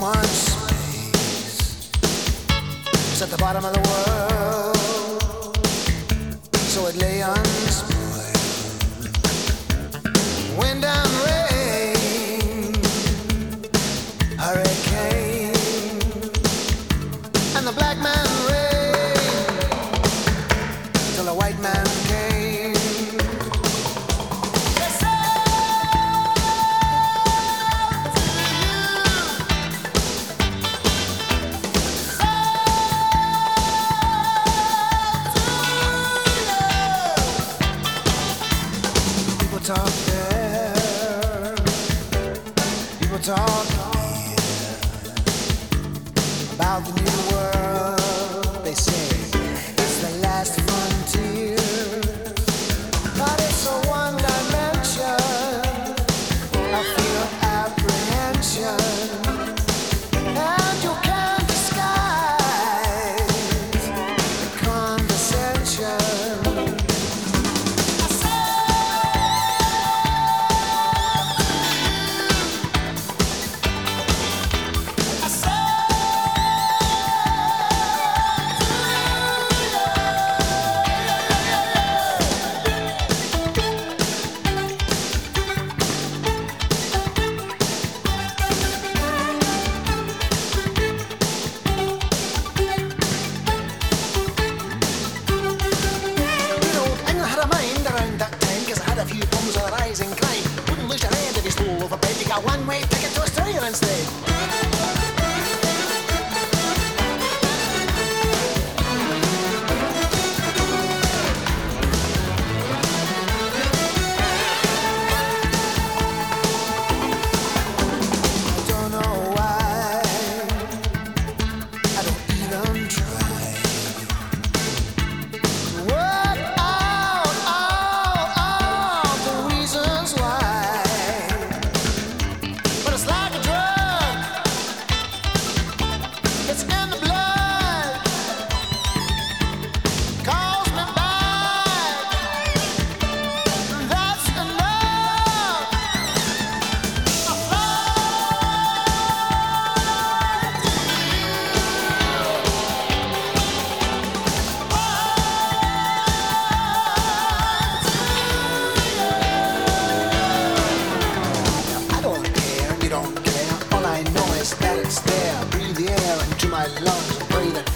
much space. It's at the bottom of the world, so it lay unspoiled. Wind and rain, hurricane, and the black man reigned till the white man came. Talk there, people talk here about the new world. They say it's the last frontier, but it's a one dimension. I feel apprehension, and you can't disguise the condescension. A few bombs of rising crime. Wouldn't lose your head if you stole over bed. You got one-way ticket to Australia instead. I don't know why. I don't even try to work out all the reasons why. But it's like a drug. It's in the blood. Calls me back. That's enough. I don't care, you don't care. All I know is that it's there. Breathe the air into my lungs and pray that